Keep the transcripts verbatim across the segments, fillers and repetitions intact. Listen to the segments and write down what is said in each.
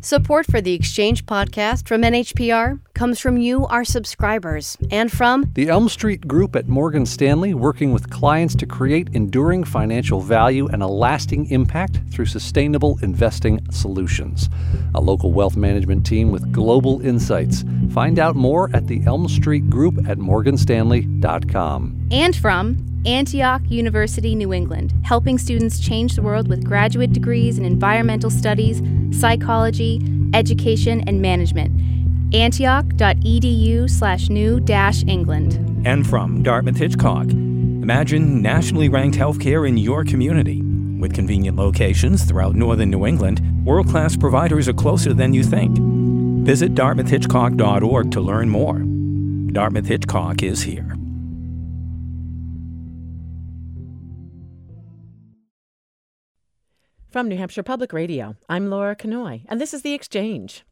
Support for the Exchange podcast from N H P R comes from you, our subscribers, and from the Elm Street Group at Morgan Stanley, working with clients to create enduring financial value and a lasting impact through sustainable investing solutions. A local wealth management team with global insights. Find out more at the Elm Street Group at morgan stanley dot com. And from Antioch University, New England, helping students change the world with graduate degrees in environmental studies, psychology, education, and management. Antioch.edu slash new dash England. And from Dartmouth Hitchcock, imagine nationally ranked healthcare in your community. With convenient locations throughout northern New England, world-class providers are closer than you think. Visit dartmouth hitchcock dot org to learn more. Dartmouth Hitchcock is here. From New Hampshire Public Radio, I'm Laura Kanoy, and this is The Exchange.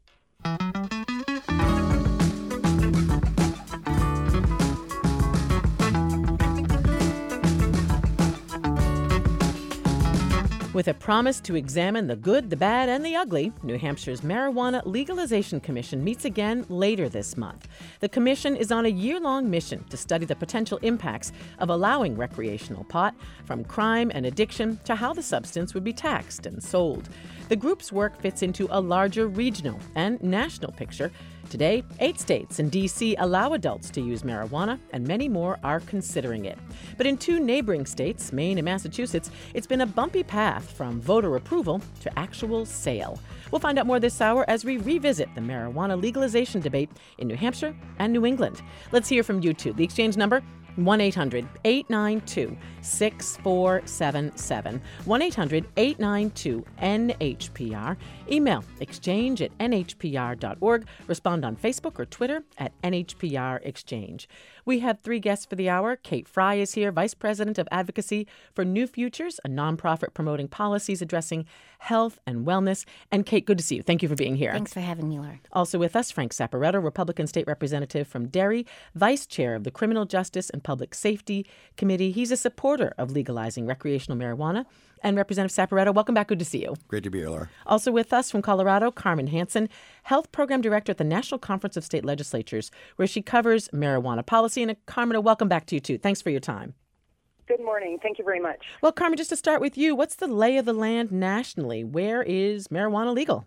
With a promise to examine the good, the bad, and the ugly, New Hampshire's Marijuana Legalization Commission meets again later this month. The commission is on a year-long mission to study the potential impacts of allowing recreational pot, from crime and addiction to how the substance would be taxed and sold. The group's work fits into a larger regional and national picture. Today, eight states and D C allow adults to use marijuana, and many more are considering it. But in two neighboring states, Maine and Massachusetts, it's been a bumpy path from voter approval to actual sale. We'll find out more this hour as we revisit the marijuana legalization debate in New Hampshire and New England. Let's hear from you two. The Exchange number, one eight hundred eight nine two six four seven seven. one eight hundred eight nine two N H P R. Email exchange at n h p r dot org. Respond on Facebook or Twitter at N H P R Exchange. We have three guests for the hour. Kate Fry is here, Vice President of Advocacy for New Futures, a nonprofit promoting policies addressing health and wellness. And Kate, good to see you. Thank you for being here. Thanks for having me, Laura. Also with us, Frank Saporetto, Republican State Representative from Derry, Vice Chair of the Criminal Justice and Public Safety Committee. He's a supporter of legalizing recreational marijuana. And Representative Saporetto, welcome back. Good to see you. Great to be here, Laura. Also with us from Colorado, Carmen Hansen, Health Program Director at the National Conference of State Legislatures, where she covers marijuana policy. And Carmen, welcome back to you, too. Thanks for your time. Good morning. Thank you very much. Well, Carmen, just to start with you, what's the lay of the land nationally? Where is marijuana legal?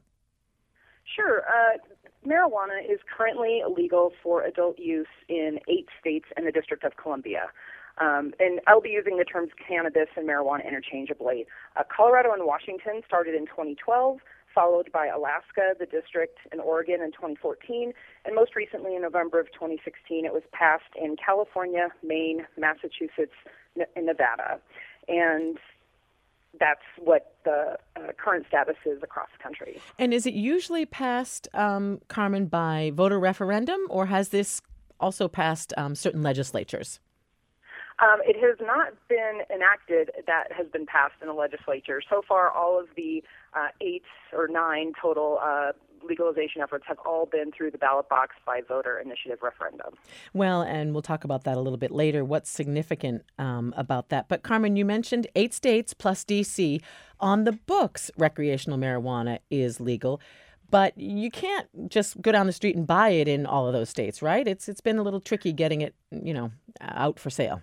Sure. Uh, marijuana is currently illegal for adult use in eight states and the District of Columbia. Um, and I'll be using the terms cannabis and marijuana interchangeably. Uh, Colorado and Washington started in twenty twelve, followed by Alaska, the district, and Oregon in twenty fourteen. And most recently, in November of twenty sixteen, it was passed in California, Maine, Massachusetts, and Nevada. And that's what the uh, current status is across the country. And is it usually passed, um, Carmen, by voter referendum, or has this also passed um, certain legislatures? Um, it has not been enacted that has been passed in the legislature. So far, all of the uh, eight or nine total uh, legalization efforts have all been through the ballot box by voter initiative referendum. Well, and we'll talk about that a little bit later, what's significant um, about that. But Carmen, you mentioned eight states plus D C. On the books, recreational marijuana is legal. But you can't just go down the street and buy it in all of those states, right? It's It's been a little tricky getting it, you know, out for sale.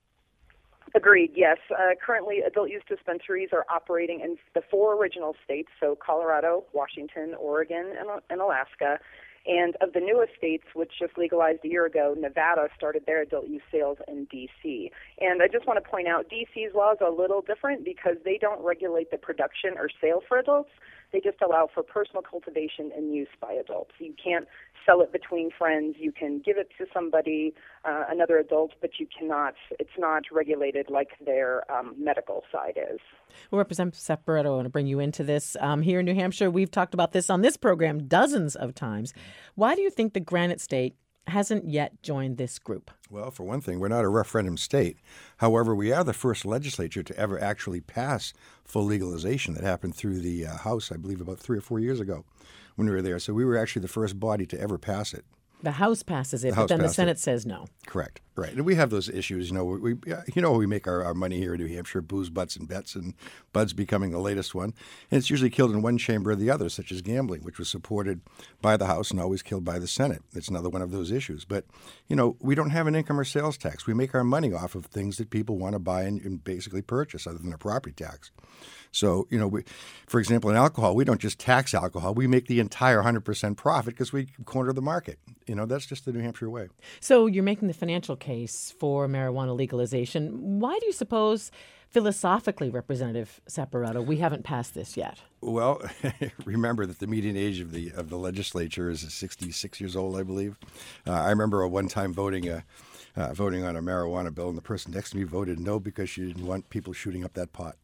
Agreed, yes. Uh, currently, adult use dispensaries are operating in the four original states, so Colorado, Washington, Oregon, and, and Alaska. And of the newest states, which just legalized a year ago, Nevada started their adult use sales in D C. And I just want to point out, D C's laws are a little different because they don't regulate the production or sale for adults. They just allow for personal cultivation and use by adults. You can't sell it between friends. You can give it to somebody, uh, another adult, but you cannot, it's not regulated like their um, medical side is. Well, Representative Saporetto, I want to bring you into this. Um, here in New Hampshire, we've talked about this on this program dozens of times. Why do you think the Granite State hasn't yet joined this group? Well, for one thing, we're not a referendum state. However, we are the first legislature to ever actually pass full legalization. That happened through the uh, House, I believe, about three or four years ago when we were there. So we were actually the first body to ever pass it. The House passes it, The but House then the passed Senate it. says no. Correct. Right. And we have those issues. You know, we, we you know we make our, our money here in New Hampshire, booze, butts, and bets, and Bud's becoming the latest one. And it's usually killed in one chamber or the other, such as gambling, which was supported by the House and always killed by the Senate. It's another one of those issues. But, you know, we don't have an income or sales tax. We make our money off of things that people want to buy and, and basically purchase other than a property tax. So, you know, we, for example, in alcohol, we don't just tax alcohol. We make the entire one hundred percent profit because we corner the market. You know, that's just the New Hampshire way. So you're making the financial case for marijuana legalization. Why do you suppose, philosophically, Representative Saporato, we haven't passed this yet? Well, remember that the median age of the of the legislature is sixty-six years old, I believe. Uh, I remember a one time voting a, uh, voting on a marijuana bill, and the person next to me voted no because she didn't want people shooting up that pot.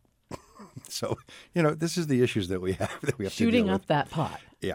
So, you know, this is the issues that we have that we have Shooting to deal up with. that pot. Yeah,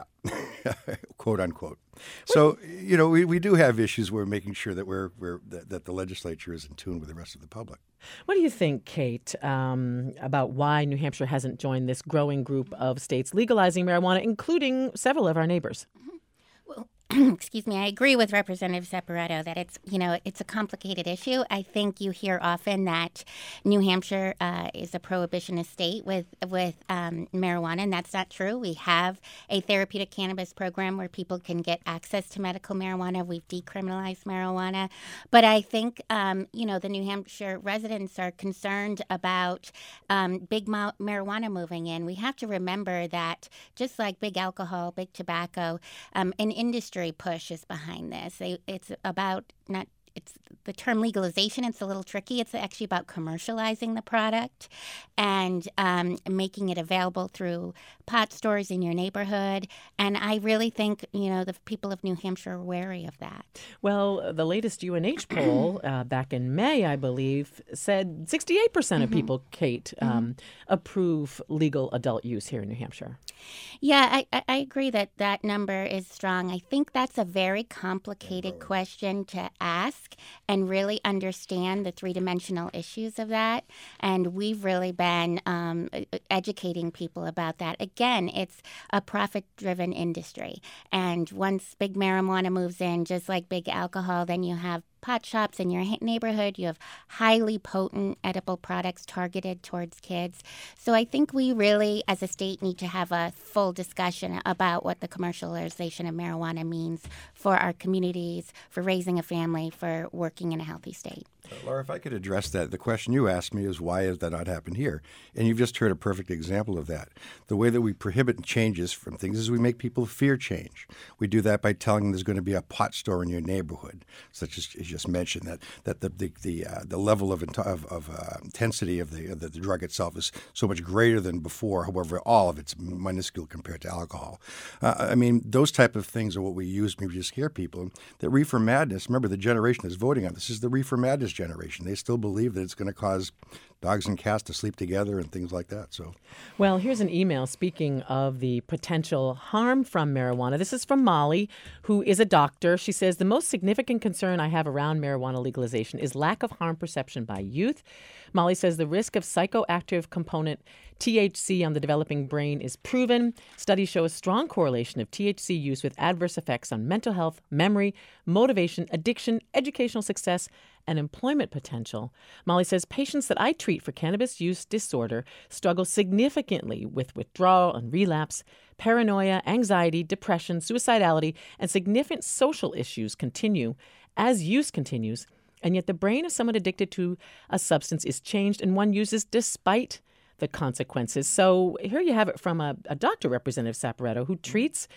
quote unquote. So, you know, we, we do have issues where we're making sure that we're, we're that, that the legislature is in tune with the rest of the public. What do you think, Kate, um, about why New Hampshire hasn't joined this growing group of states legalizing marijuana, including several of our neighbors? Well, excuse me, I agree with Representative Saporato that it's, you know, it's a complicated issue. I think you hear often that New Hampshire uh, is a prohibitionist state with with um, marijuana, and that's not true. We have a therapeutic cannabis program where people can get access to medical marijuana. We've decriminalized marijuana. But I think, um, you know, the New Hampshire residents are concerned about um, big ma- marijuana moving in. We have to remember that just like big alcohol, big tobacco, um, an industry push is behind this. They, it's about not it's the term legalization. It's a little tricky. It's actually about commercializing the product and um, making it available through pot stores in your neighborhood. And I really think, you know, the people of New Hampshire are wary of that. Well, the latest U N H poll uh, back in May, I believe, said sixty-eight percent of Mm-hmm. people, Kate, um, mm-hmm. approve legal adult use here in New Hampshire. Yeah, I, I- I agree that that number is strong. I think that's a very complicated question to ask and really understand the three-dimensional issues of that. And we've really been um, e- educating people about that. Again, it's a profit-driven industry. And once big marijuana moves in, just like big alcohol, then you have pot shops in your ha- neighborhood. You have highly potent edible products targeted towards kids. So I think we really, as a state, need to have a full discussion about what the commercialization of marijuana means for our communities, for raising a family, for working in a healthy state. Uh, Laura, if I could address that, the question you asked me is why has that not happened here? And you've just heard a perfect example of that. The way that we prohibit changes from things is we make people fear change. We do that by telling them there's going to be a pot store in your neighborhood, such as you just mentioned, that that the the the, uh, the level of of, of uh, intensity of the, of the the drug itself is so much greater than before. However, all of it's minuscule compared to alcohol. Uh, I mean, those type of things are what we use. Maybe just scare people. That reefer madness. Remember, the generation that's voting on this is the reefer madness generation. They still believe that it's going to cause dogs and cats to sleep together and things like that. So, Well, here's an email speaking of the potential harm from marijuana. This is from Molly, who is a doctor. She says, the most significant concern I have around marijuana legalization is lack of harm perception by youth. Molly says the risk of psychoactive component T H C on the developing brain is proven. Studies show a strong correlation of T H C use with adverse effects on mental health, memory, motivation, addiction, educational success, and employment potential. Molly says patients that I treat for cannabis use disorder struggle significantly with withdrawal and relapse. Paranoia, anxiety, depression, suicidality, and significant social issues continue as use continues. And yet the brain of someone addicted to a substance is changed and one uses despite the consequences. So here you have it from a, a doctor, Representative Saporato, who treats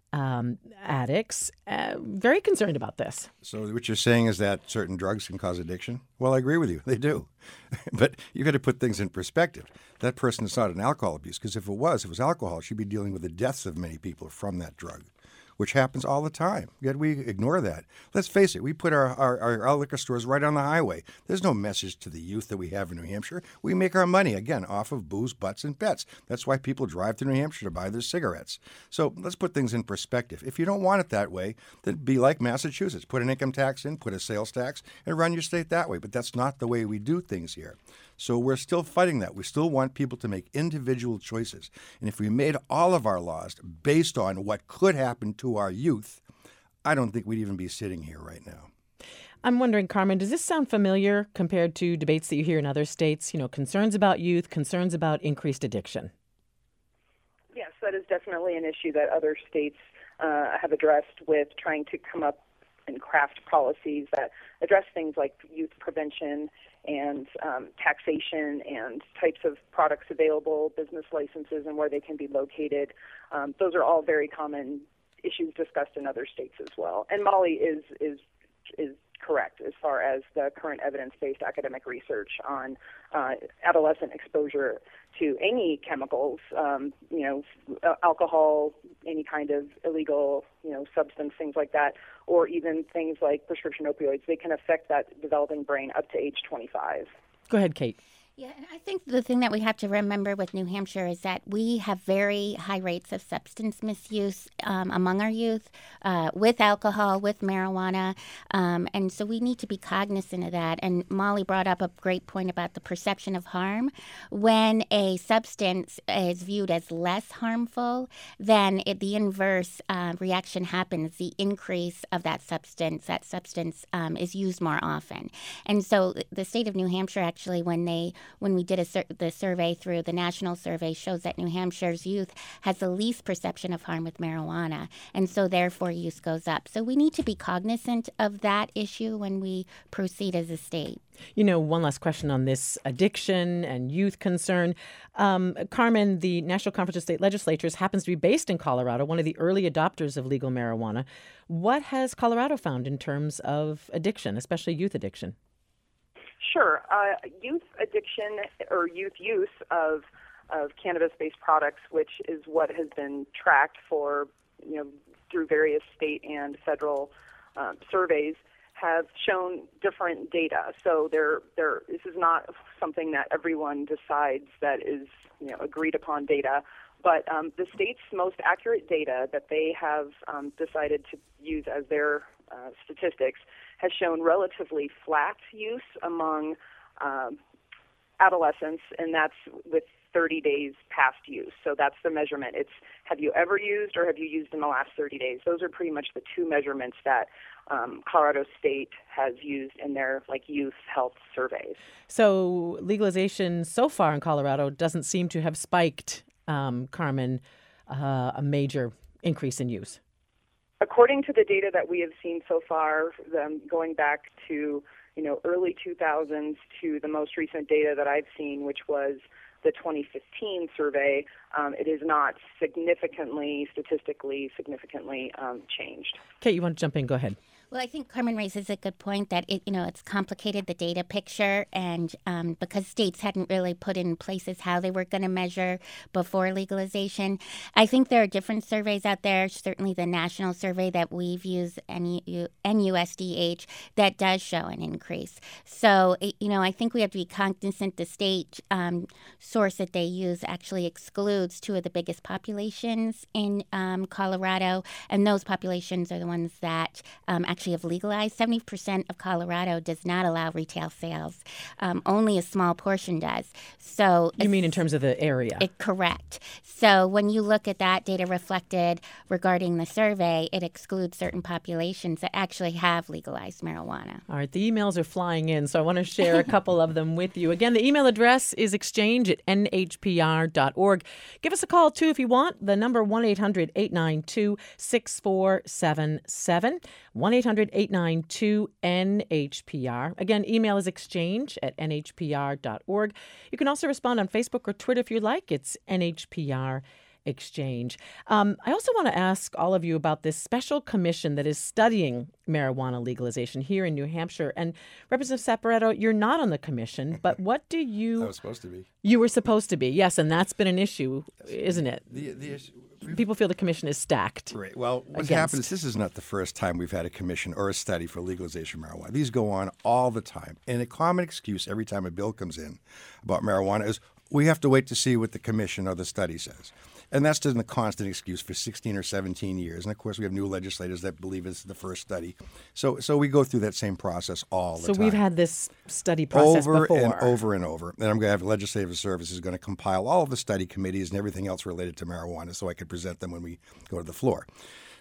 um, addicts, uh, very concerned about this. so what you're saying is that certain drugs can cause addiction? Well, I agree with you. They do. But you got to put things in perspective. That person is not an alcohol abuse, because if it was, if it was alcohol, she'd be dealing with the deaths of many people from that drug, which happens all the time. Yet we ignore that. Let's face it, we put our, our, our, our liquor stores right on the highway. There's no message to the youth that we have in New Hampshire. We make our money, again, off of booze, butts, and bets. That's why people drive to New Hampshire to buy their cigarettes. So let's put things in perspective. If you don't want it that way, then be like Massachusetts. Put an income tax in, put a sales tax, and run your state that way. But that's not the way we do things here. So we're still fighting that. We still want people to make individual choices. And if we made all of our laws based on what could happen to our youth, I don't think we'd even be sitting here right now. I'm wondering, Carmen, does this sound familiar compared to debates that you hear in other states? You know, concerns about youth, concerns about increased addiction. Yes, that is definitely an issue that other states uh, have addressed with trying to come up and craft policies that address things like youth prevention and um, taxation and types of products available, business licenses, and where they can be located. Um, those are all very common issues discussed in other states as well. And Molly is is is correct as far as the current evidence-based academic research on uh, adolescent exposure to any chemicals, um, you know, alcohol, any kind of illegal, you know, substance, things like that, or even things like prescription opioids. They can affect that developing brain up to age twenty-five. Go ahead, Kate. Yeah, and I think the thing that we have to remember with New Hampshire is that we have very high rates of substance misuse um, among our youth uh, with alcohol, with marijuana. Um, and so we need to be cognizant of that. And Molly brought up a great point about the perception of harm. When a substance is viewed as less harmful, then it, the inverse uh, reaction happens, the increase of that substance. That substance um, is used more often. And so the state of New Hampshire actually, when they when we did a sur- the survey through the national survey, shows that New Hampshire's youth has the least perception of harm with marijuana, and so therefore use goes up. So we need to be cognizant of that issue when we proceed as a state. You know, one last question on this addiction and youth concern. Um, Carmen, the National Conference of State Legislatures happens to be based in Colorado, one of the early adopters of legal marijuana. What has Colorado found in terms of addiction, especially youth addiction? Sure. Uh, youth addiction or youth use of of cannabis-based products, which is what has been tracked for, you know, through various state and federal um, surveys, have shown different data. So there, there. This is not something that everyone decides that is, you know, agreed upon data. But um, the state's most accurate data that they have um, decided to use as their uh, statistics has shown relatively flat use among um, adolescents, and that's with thirty days past use. So that's the measurement. It's have you ever used or have you used in the last thirty days? Those are pretty much the two measurements that um, Colorado State has used in their like youth health surveys. So legalization so far in Colorado doesn't seem to have spiked, um, Carmen, uh, a major increase in use. According to the data that we have seen so far, um, going back to you know early two thousands to the most recent data that I've seen, which was the twenty fifteen survey, um, it is not significantly, statistically significantly um, changed. Kate, you want to jump in? Go ahead. Well, I think Carmen raises a good point that it, you know, it's complicated, the data picture, and um, because states hadn't really put in places how they were going to measure before legalization. I think there are different surveys out there. Certainly, the national survey that we've used, N U S D H, that does show an increase. So, you know, I think we have to be cognizant the state um, source that they use actually excludes two of the biggest populations in um, Colorado, and those populations are the ones that um, actually actually have legalized. seventy percent of Colorado does not allow retail sales. Um, only a small portion does. So you mean in terms of the area? It, correct. So when you look at that data reflected regarding the survey, it excludes certain populations that actually have legalized marijuana. All right. The emails are flying in, so I want to share a couple of them with you. Again, the email address is exchange at n h p r dot org. Give us a call, too, if you want. The number one eight hundred eight nine two six four seven seven. one eight hundred eight nine two N H P R. Again, email is exchange at n h p r dot org. You can also respond on Facebook or Twitter if you like. It's N H P R Exchange. Um, I also want to ask all of you about this special commission that is studying marijuana legalization here in New Hampshire. And Representative Saporetto, you're not on the commission, but what do you... I was supposed to be. You were supposed to be, yes, and that's been an issue, isn't it? The, the issue... People feel the commission is stacked. Right. Well, what's against. happened is this is not the first time we've had a commission or a study for legalization of marijuana. These go on all the time. And a common excuse every time a bill comes in about marijuana is we have to wait to see what the commission or the study says. And that's been the constant excuse for sixteen or seventeen years. And, of course, we have new legislators that believe it's the first study. So so we go through that same process all the so time. So we've had this study process over before. and over and over. And I'm going to have Legislative Services going to compile all of the study committees and everything else related to marijuana so I can present them when we go to the floor.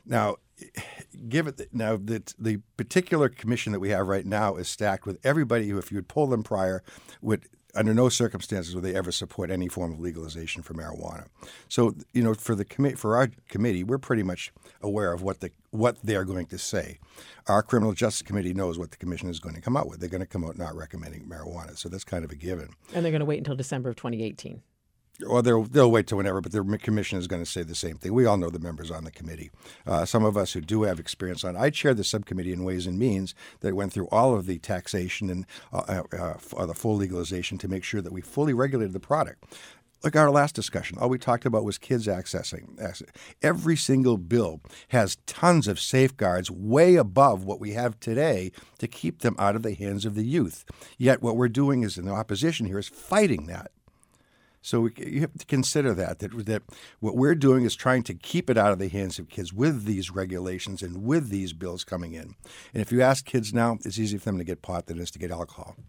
Now, give it now the the particular commission that we have right now is stacked with everybody who, if you would poll them prior, would under no circumstances would they ever support any form of legalization for marijuana. So, you know, for the committee, for our committee, we're pretty much aware of what the what they are going to say. Our criminal justice committee knows what the commission is going to come out with. They're going to come out not recommending marijuana, so that's kind of a given. And they're going to wait until December of twenty eighteen. Well, they'll, they'll wait till whenever, but the commission is going to say the same thing. We all know the members on the committee. Uh, some of us who do have experience on it. I chaired the subcommittee in Ways and Means that went through all of the taxation and uh, uh, uh, the full legalization to make sure that we fully regulated the product. Look at our last discussion. All we talked about was kids accessing. Every single bill has tons of safeguards way above what we have today to keep them out of the hands of the youth. Yet what we're doing is, in the opposition here, is fighting that. So we, you have to consider that, that, that what we're doing is trying to keep it out of the hands of kids with these regulations and with these bills coming in. And if you ask kids now, it's easier for them to get pot than it is to get alcohol.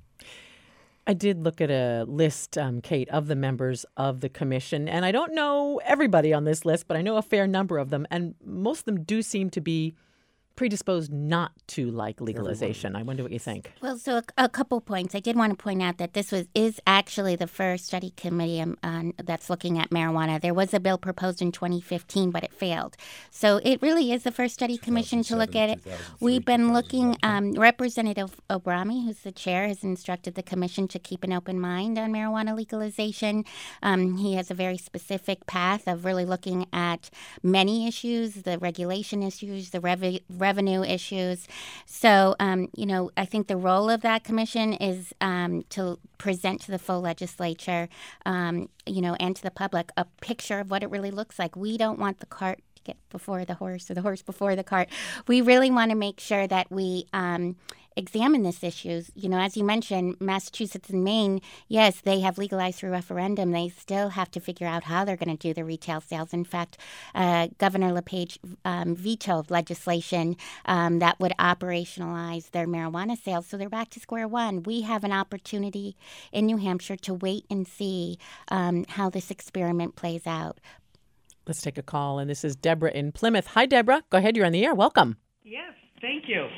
I did look at a list, um, Kate, of the members of the commission, and I don't know everybody on this list, but I know a fair number of them, and most of them do seem to be predisposed not to like legalization. I wonder what you think. Well, so a, a couple points. I did want to point out that this was is actually the first study committee um, uh, that's looking at marijuana. There was a bill proposed in twenty fifteen, but it failed. So it really is the first study commission to look at it. We've been looking, um, Representative Obrami, who's the chair, has instructed the commission to keep an open mind on marijuana legalization. Um, he has a very specific path of really looking at many issues, the regulation issues, the rev- revenue issues. So, um, you know, I think the role of that commission is um, to present to the full legislature, um, you know, and to the public a picture of what it really looks like. We don't want the cart to get before the horse or the horse before the cart. We really want to make sure that we um, examine these issues. You know, as you mentioned, Massachusetts and Maine, yes, they have legalized through referendum. They still have to figure out how they're going to do the retail sales. In fact, uh, Governor LePage um, vetoed legislation um, that would operationalize their marijuana sales. So they're back to square one. We have an opportunity in New Hampshire to wait and see um, how this experiment plays out. Let's take a call, and this is Deborah in Plymouth. Hi, Deborah. Go ahead. You're on the air. Welcome. Yes, thank you.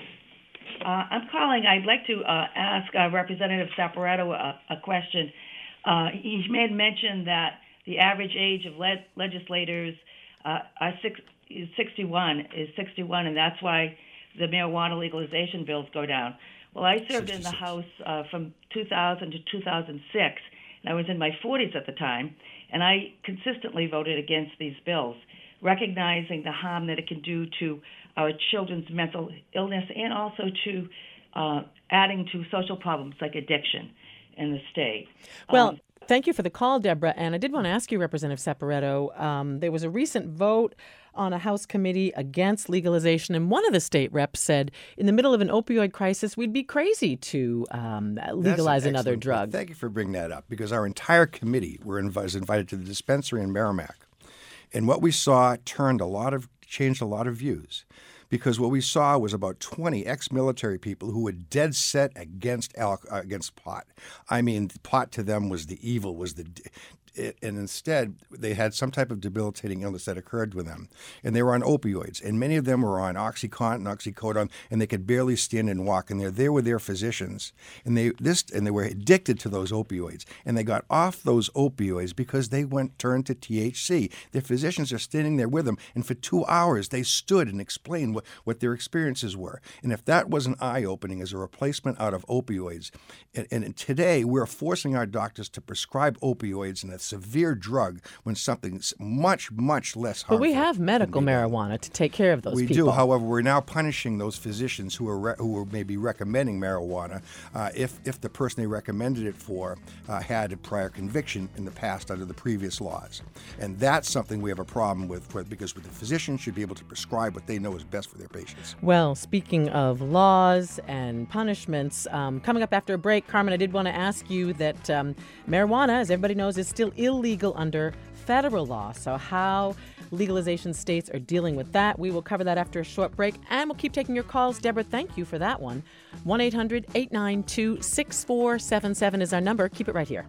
Uh, I'm calling. I'd like to uh, ask uh, Representative Saporetto a, a question. Uh, he made mention that the average age of le- legislators uh, are six, is sixty-one, is sixty-one, and that's why the marijuana legalization bills go down. Well, I served sixty-six in the House uh, from two thousand to two thousand six, and I was in my forties at the time, and I consistently voted against these bills, recognizing the harm that it can do to our children's mental illness and also to uh, adding to social problems like addiction in the state. Well, um, thank you for the call, Deborah. And I did want to ask you, Representative Saporetto, um, there was a recent vote on a House committee against legalization, and one of the state reps said, in the middle of an opioid crisis, we'd be crazy to um, legalize an another drug. Point. Thank you for bringing that up, because our entire committee were inv- was invited to the dispensary in Merrimack. And what we saw turned a lot of, changed a lot of views, because what we saw was about twenty ex-military people who were dead set against al- uh, against pot. I mean, pot to them was the evil, was the... It, and instead, they had some type of debilitating illness that occurred with them. And they were on opioids. And many of them were on OxyContin, oxycodone, and they could barely stand and walk. And they're there with their physicians. And they this and they were addicted to those opioids. And they got off those opioids because they went turned to T H C. Their physicians are standing there with them. And for two hours, they stood and explained what, what their experiences were. And if that wasn't eye-opening as a replacement out of opioids, and, and today we're forcing our doctors to prescribe opioids in a severe drug when something's much, much less harmful. But we have medical marijuana to take care of those we people. We do. However, we're now punishing those physicians who are re- who are maybe recommending marijuana uh, if if the person they recommended it for uh, had a prior conviction in the past under the previous laws. And that's something we have a problem with, with because the physician should be able to prescribe what they know is best for their patients. Well, speaking of laws and punishments, um, coming up after a break, Carmen, I did want to ask you that um, marijuana, as everybody knows, is still illegal under federal law. So how legalization states are dealing with that, we will cover that after a short break, and we'll keep taking your calls. Deborah, thank you for that one. one eight hundred eight nine two six four seven seven is our number. Keep it right here.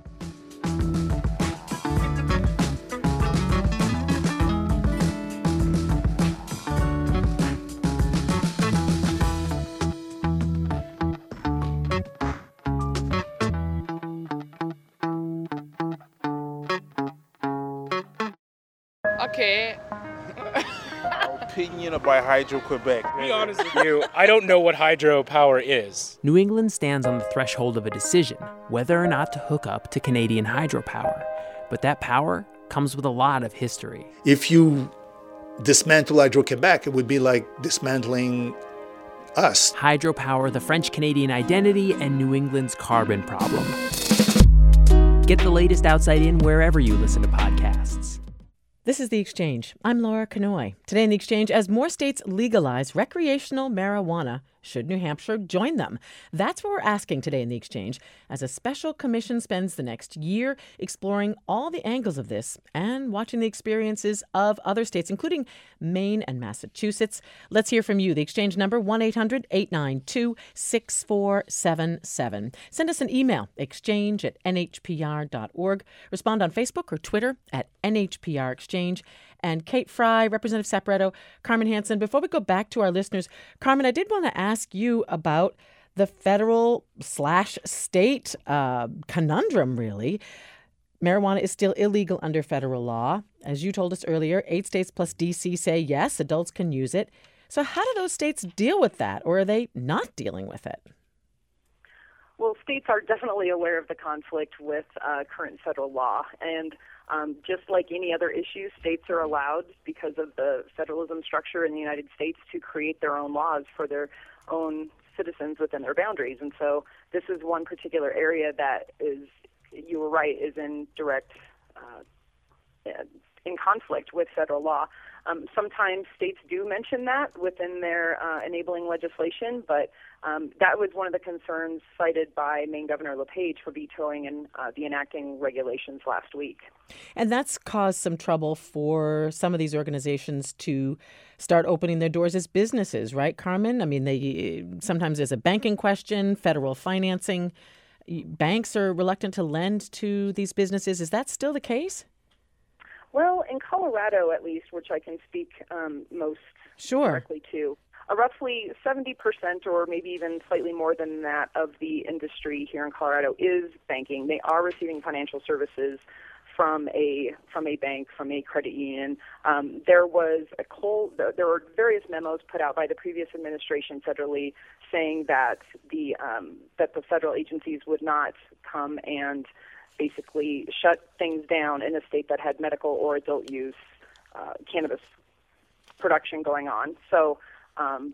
Okay. Opinion about Hydro-Quebec. To be honest with you, I don't know what hydropower is. New England stands on the threshold of a decision whether or not to hook up to Canadian hydropower. But that power comes with a lot of history. If you dismantle Hydro-Quebec, it would be like dismantling us. Hydropower, the French-Canadian identity, and New England's carbon problem. Get the latest Outside In wherever you listen to podcasts. This is The Exchange. I'm Laura Kanoy. Today in The Exchange, as more states legalize recreational marijuana, should New Hampshire join them? That's what we're asking today in The Exchange, as a special commission spends the next year exploring all the angles of this and watching the experiences of other states, including Maine and Massachusetts. Let's hear from you. The Exchange number, one eight hundred eight nine two six four seven seven. Send us an email, exchange at n h p r dot org. Respond on Facebook or Twitter at N H P R Exchange. And Kate Fry, Representative Saporetto, Carmen Hansen. Before we go back to our listeners, Carmen, I did want to ask you about the federal slash state uh, conundrum, really. Marijuana is still illegal under federal law. As you told us earlier, eight states plus D C say yes, adults can use it. So how do those states deal with that, or are they not dealing with it? Well, states are definitely aware of the conflict with uh, current federal law, and Um, just like any other issue, states are allowed, because of the federalism structure in the United States, to create their own laws for their own citizens within their boundaries. And so this is one particular area that is, you were right, is in direct, uh, in conflict with federal law. Um, sometimes states do mention that within their uh, enabling legislation, but um, that was one of the concerns cited by Maine Governor LePage for vetoing and uh, the enacting regulations last week. And that's caused some trouble for some of these organizations to start opening their doors as businesses, right, Carmen? I mean, they sometimes there's a banking question, federal financing. Banks are reluctant to lend to these businesses. Is that still the case? Well, in Colorado, at least, which I can speak um, most sure. directly to, uh, roughly seventy percent or maybe even slightly more than that of the industry here in Colorado is banking. They are receiving financial services from a from a bank, from a credit union. Um, there was a cold, there were various memos put out by the previous administration federally saying that the um, that the federal agencies would not come and basically shut things down in a state that had medical or adult use uh, cannabis production going on. So um,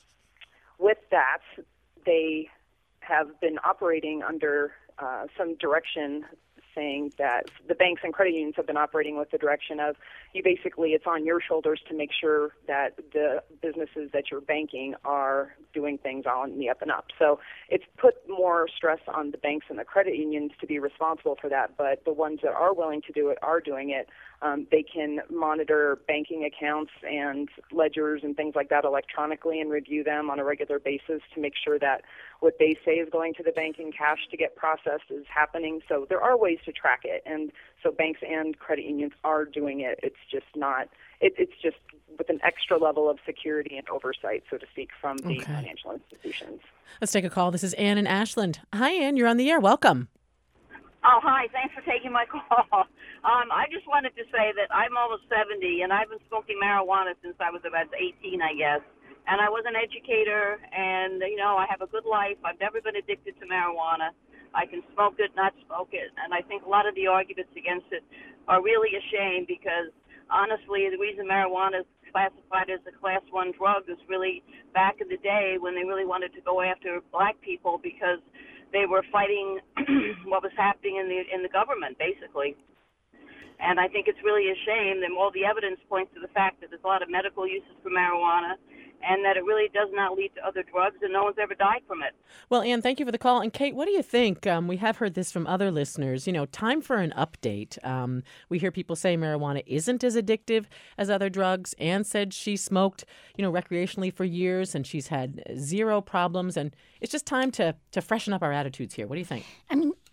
with that, they have been operating under uh, some direction, saying that the banks and credit unions have been operating with the direction of you basically, it's on your shoulders to make sure that the businesses that you're banking are doing things on the up and up. So it's put more stress on the banks and the credit unions to be responsible for that, but the ones that are willing to do it are doing it. Um, they can monitor banking accounts and ledgers and things like that electronically and review them on a regular basis to make sure that what they say is going to the bank in cash to get processed is happening. So there are ways to track it, and so banks and credit unions are doing it. It's just not, it, it's just with an extra level of security and oversight, so to speak, from the okay. financial institutions. Let's take a call. This is Ann in Ashland. Hi, Ann. You're on the air. Welcome. Oh, hi. Thanks for taking my call. Um, I just wanted to say that I'm almost seventy, and I've been smoking marijuana since I was about eighteen, I guess. And I was an educator, and, you know, I have a good life. I've never been addicted to marijuana. I can smoke it, not smoke it. And I think a lot of the arguments against it are really a shame because, honestly, the reason marijuana is classified as a class one drug is really back in the day when they really wanted to go after black people because they were fighting what was happening in the in the government, basically. And I think it's really a shame that all the evidence points to the fact that there's a lot of medical uses for marijuana and that it really does not lead to other drugs, and no one's ever died from it. Well, Ann, thank you for the call. And Kate, what do you think? Um, we have heard this from other listeners. You know, time for an update. Um, we hear people say marijuana isn't as addictive as other drugs. Ann said she smoked, you know, recreationally for years, and she's had zero problems. And it's just time to to freshen up our attitudes here. What do you think? I mean,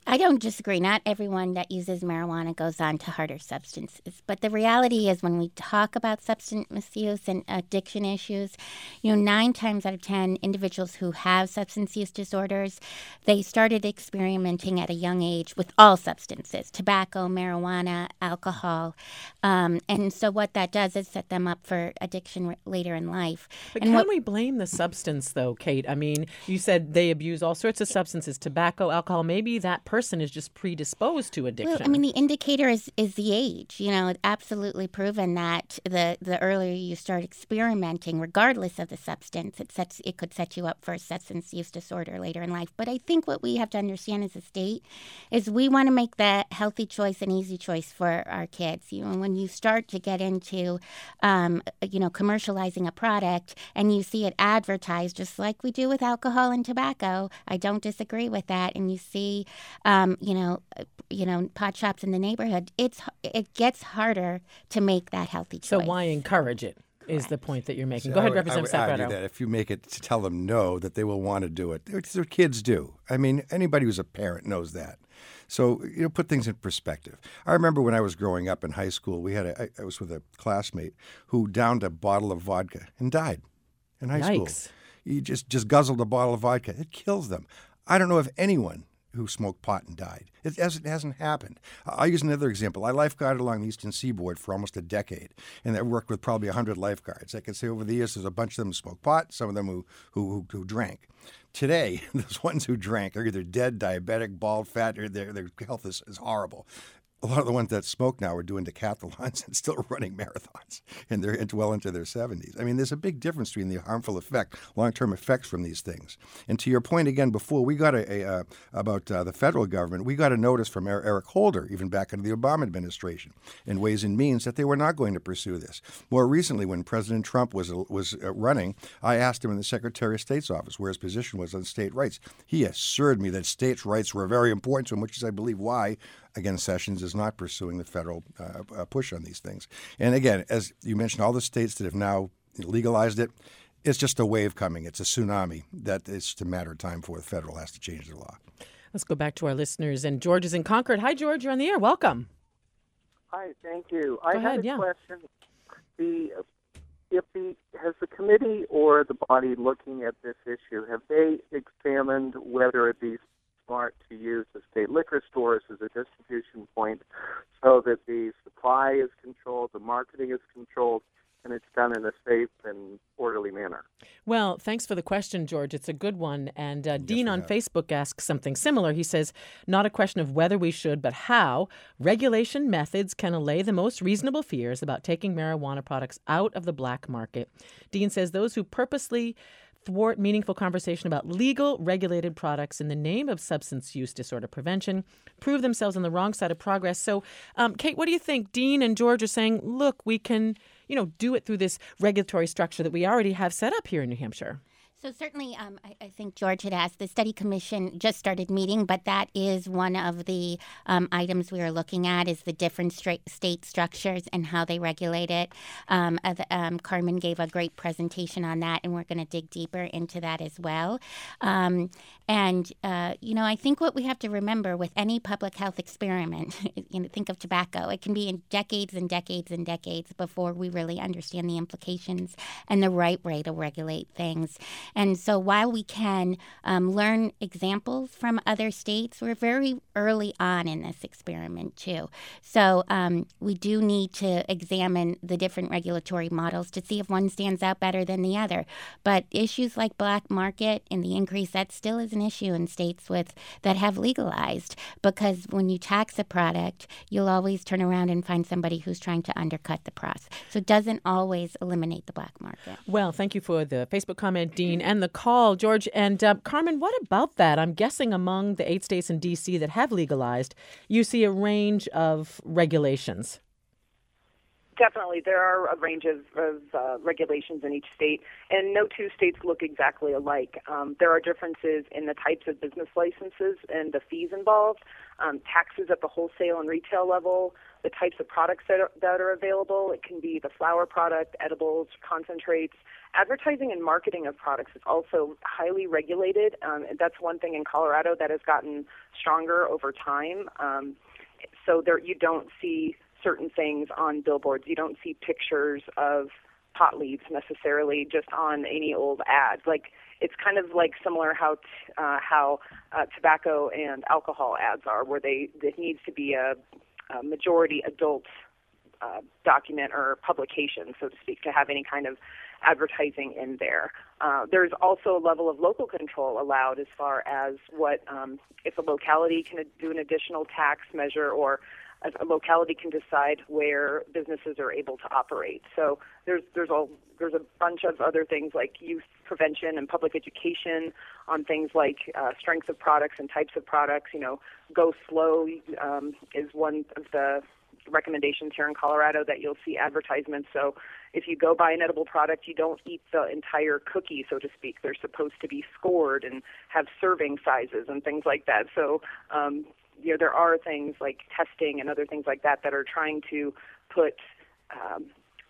I don't disagree. Not everyone that uses marijuana goes on to harder substances. But the reality is when we talk about substance misuse and addiction issues, you know, nine times out of ten individuals who have substance use disorders, they started experimenting at a young age with all substances, tobacco, marijuana, alcohol. Um, and so what that does is set them up for addiction r- later in life. But and can what, we blame the substance, though, Kate? I mean, you said they abuse all sorts of substances, tobacco, alcohol. Maybe that person person is just predisposed to addiction. Well, I mean, the indicator is, is the age. You know, it's absolutely proven that the, the earlier you start experimenting, regardless of the substance, it sets it could set you up for a substance use disorder later in life. But I think what we have to understand as a state is we want to make that healthy choice an easy choice for our kids. You know, when you start to get into, um, you know, commercializing a product and you see it advertised just like we do with alcohol and tobacco, I don't disagree with that. And you see, um, you know, you know, pot shops in the neighborhood, it's it gets harder to make that healthy choice. So why encourage it? Is the point that you're making. Go ahead, Representative I would argue Sapato. that if you make it to tell them no, that they will want to do it. It's their kids do. I mean, anybody who's a parent knows that. So, you know, put things in perspective. I remember when I was growing up in high school, we had a, I, I was with a classmate who downed a bottle of vodka and died in high Yikes. school. He just, just guzzled a bottle of vodka. It kills them. I don't know of anyone who smoked pot and died. It hasn't, it hasn't happened. I'll use another example. I lifeguarded along the Eastern Seaboard for almost a decade, and I worked with probably one hundred lifeguards. I can say over the years there's a bunch of them who smoked pot, some of them who, who, who, who drank. Today, those ones who drank are either dead, diabetic, bald, fat, or their, their health is, is horrible. A lot of the ones that smoke now are doing decathlons and still running marathons, and they're into, well into their seventies. I mean, there's a big difference between the harmful effect, long-term effects from these things. And to your point again before, we got a, a uh, about uh, the federal government, we got a notice from Eric Holder, even back under the Obama administration, in Ways and Means that they were not going to pursue this. More recently, when President Trump was was uh, running, I asked him in the Secretary of State's office where his position was on state rights. He assured me that states' rights were very important to him, which is, I believe, why. Again, Sessions is not pursuing the federal uh, uh, push on these things. And again, as you mentioned, all the states that have now legalized it, it's just a wave coming. It's a tsunami that it's just a matter of time before the federal has to change their law. Let's go back to our listeners. And George is in Concord. Hi, George. You're on the air. Welcome. Hi. Thank you. Go I ahead, had a yeah. question. The if the has the committee or the body looking at this issue, have they examined whether it be smart to use the state liquor stores as a distribution point so that the supply is controlled, the marketing is controlled, and it's done in a safe and orderly manner? Well, thanks for the question, George. It's a good one. And uh, Dean on Facebook asks something similar. He says, not a question of whether we should, but how regulation methods can allay the most reasonable fears about taking marijuana products out of the black market. Dean says those who purposely thwart meaningful conversation about legal, regulated products in the name of substance use disorder prevention prove themselves on the wrong side of progress. So, um, Kate, what do you think? Dean and George are saying, look, we can, you know, do it through this regulatory structure that we already have set up here in New Hampshire. So certainly, um, I, I think George had asked, the study commission just started meeting, but that is one of the um, items we are looking at is the different stra- state structures and how they regulate it. Um, uh, the, um, Carmen gave a great presentation on that, and we're going to dig deeper into that as well. Um, and, uh, you know, I think what we have to remember with any public health experiment, you know, think of tobacco, it can be in decades and decades and decades before we really understand the implications and the right way to regulate things. And so while we can um, learn examples from other states, we're very early on in this experiment, too. So um, we do need to examine the different regulatory models to see if one stands out better than the other. But issues like black market and the increase, that still is an issue in states with that have legalized, because when you tax a product, you'll always turn around and find somebody who's trying to undercut the process. So it doesn't always eliminate the black market. Well, thank you for the Facebook comment, Dean, and the call, George. And uh, Carmen, what about that? I'm guessing among the eight states in D C that have legalized, you see a range of regulations. Definitely. There are a range of, of uh, regulations in each state, and no two states look exactly alike. Um, there are differences in the types of business licenses and the fees involved, um, taxes at the wholesale and retail level, the types of products that are, that are available. It can be the flower product, edibles, concentrates, advertising and marketing of products is also highly regulated. Um, and that's one thing in Colorado that has gotten stronger over time. Um, so there, you don't see certain things on billboards. You don't see pictures of pot leaves necessarily just on any old ad. Like, it's kind of like similar how t- uh, how uh, tobacco and alcohol ads are, where they it needs to be a, a majority adult uh, document or publication, so to speak, to have any kind of advertising in there. Uh, there's also a level of local control allowed as far as what um, if a locality can do an additional tax measure, or a locality can decide where businesses are able to operate. So there's there's a there's a bunch of other things like youth prevention and public education on things like uh, strength of products and types of products. You know, go slow um, is one of the recommendations here in Colorado that you'll see advertisements. So if you go buy an edible product, you don't eat the entire cookie, so to speak. They're supposed to be scored and have serving sizes and things like that. So um, you know, there are things like testing and other things like that that are trying to put um,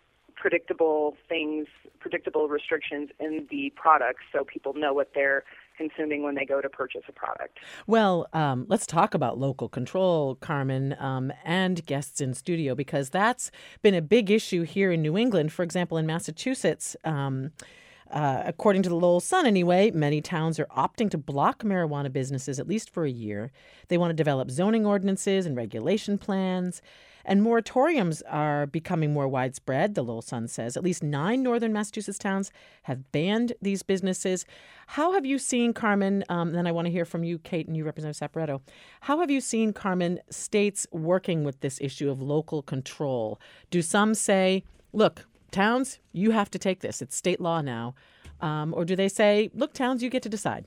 predictable things, predictable restrictions in the products so people know what they're consuming when they go to purchase a product. Well, um, let's talk about local control, Carmen, um, and guests in studio, because that's been a big issue here in New England. For example, in Massachusetts, um, uh, according to the Lowell Sun anyway, many towns are opting to block marijuana businesses at least for a year. They want to develop zoning ordinances and regulation plans. And moratoriums are becoming more widespread, the Lowell Sun says. At least nine northern Massachusetts towns have banned these businesses. How have you seen, Carmen, um, then I want to hear from you, Kate, and you, Representative Saporetto. How have you seen, Carmen, states working with this issue of local control? Do some say, look, towns, you have to take this. It's state law now. Um, or do they say, look, towns, you get to decide?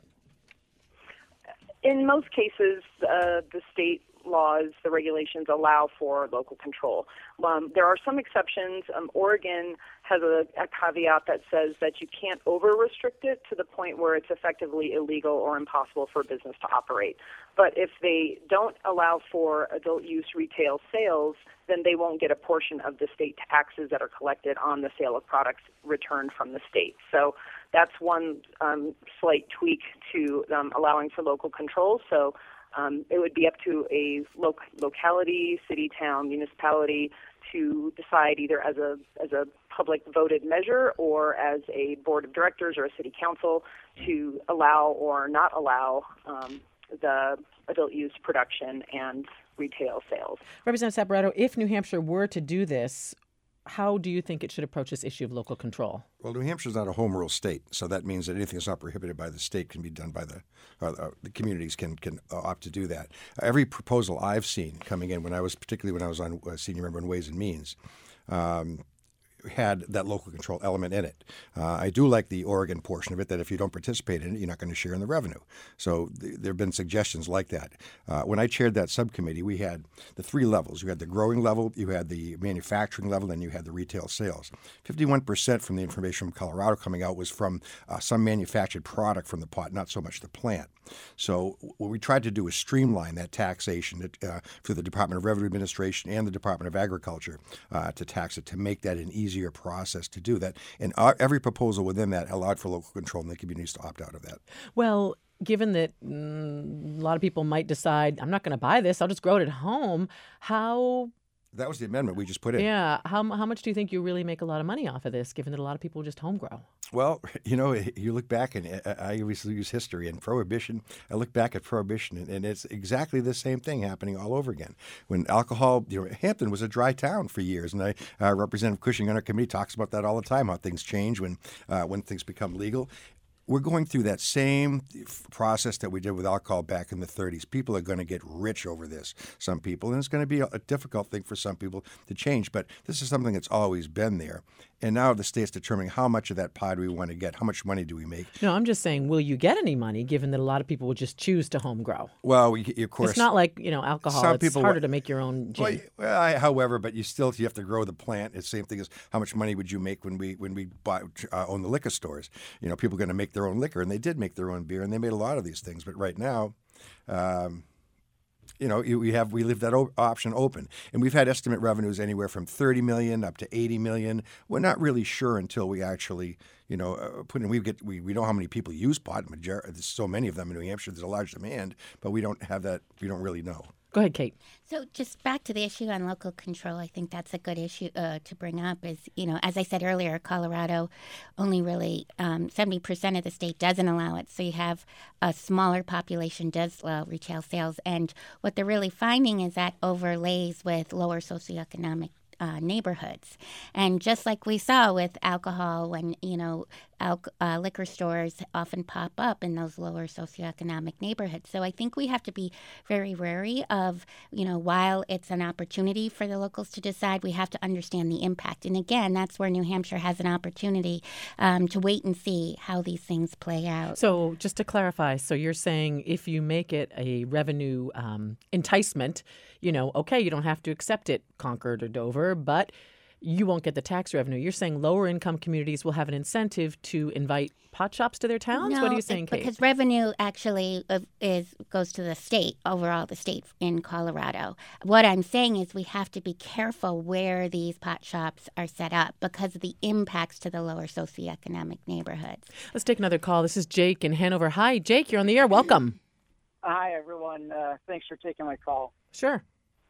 In most cases, uh, the state laws, the regulations allow for local control. Um, there are some exceptions. Um, Oregon has a, a caveat that says that you can't over-restrict it to the point where it's effectively illegal or impossible for a business to operate. But if they don't allow for adult use retail sales, then they won't get a portion of the state taxes that are collected on the sale of products returned from the state. So that's one um, slight tweak to um, allowing for local control. So Um, it would be up to a loc- locality, city, town, municipality to decide either as a as a public voted measure or as a board of directors or a city council to allow or not allow um, the adult use production and retail sales. Representative Saporetto, if New Hampshire were to do this, how do you think it should approach this issue of local control? Well, New Hampshire is not a home rule state, so that means that anything that's not prohibited by the state can be done by the uh, uh, the communities can can uh, opt to do that. Uh, every proposal I've seen coming in, when I was particularly when I was on uh, senior member on Ways and Means, um, had that local control element in it. Uh, I do like the Oregon portion of it, that if you don't participate in it, you're not going to share in the revenue. So th- there have been suggestions like that. Uh, when I chaired that subcommittee, we had the three levels. You had the growing level, you had the manufacturing level, and you had the retail sales. fifty-one percent from the information from Colorado coming out was from uh, some manufactured product from the pot, not so much the plant. So what we tried to do is streamline that taxation uh, through the Department of Revenue Administration and the Department of Agriculture uh, to tax it, to make that an easier process to do that. And our, every proposal within that allowed for local control, and the communities to opt out of that. Well, given that mm, a lot of people might decide, I'm not going to buy this, I'll just grow it at home, how... That was the amendment we just put in. Yeah. How how much do you think you really make a lot of money off of this, given that a lot of people just home grow? Well, you know, you look back, and I always use history and Prohibition. I look back at Prohibition, and, and it's exactly the same thing happening all over again. When alcohol, you know, Hampton was a dry town for years, and I, uh, Representative Cushing on our committee talks about that all the time, how things change when uh, when things become legal. We're going through that same process that we did with alcohol back in the thirties. People are going to get rich over this, some people, and it's going to be a, a difficult thing for some people to change. But this is something that's always been there. And now the state's determining how much of that pie do we want to get, how much money do we make. No, I'm just saying, will you get any money, given that a lot of people will just choose to home grow? Well, we, of course. It's not like, you know, alcohol. Some it's people, harder to make your own gin. Well, well I, however, but you still you have to grow the plant. It's the same thing as how much money would you make when we when we buy, uh, own the liquor stores. You know, people are going to make their own liquor, and they did make their own beer, and they made a lot of these things. But right now, um, you know, we have we leave that o- option open, and we've had estimate revenues anywhere from thirty million up to eighty million. We're not really sure until we actually, you know, uh, put in. We get we, we know how many people use pot. Major- there's so many of them in New Hampshire. There's a large demand, but we don't have that. We don't really know. Go ahead, Kate. So just back to the issue on local control, I think that's a good issue uh, to bring up is, you know, as I said earlier, Colorado only really um, seventy percent of the state doesn't allow it. So you have a smaller population does allow retail sales. And what they're really finding is that overlays with lower socioeconomic Uh, neighborhoods. And just like we saw with alcohol, when, you know, al- uh, liquor stores often pop up in those lower socioeconomic neighborhoods. So I think we have to be very wary of, you know, while it's an opportunity for the locals to decide, we have to understand the impact. And again, that's where New Hampshire has an opportunity um, to wait and see how these things play out. So just to clarify, so you're saying if you make it a revenue um, enticement, you know, okay, you don't have to accept it, Concord or Dover, but you won't get the tax revenue. You're saying lower income communities will have an incentive to invite pot shops to their towns? No, what are you saying, it, Kate? because revenue actually uh, is goes to the state, overall the state in Colorado. What I'm saying is we have to be careful where these pot shops are set up because of the impacts to the lower socioeconomic neighborhoods. Let's take another call. This is Jake in Hanover. Hi, Jake, you're on the air. Welcome. Hi, everyone. Uh, thanks for taking my call. Sure.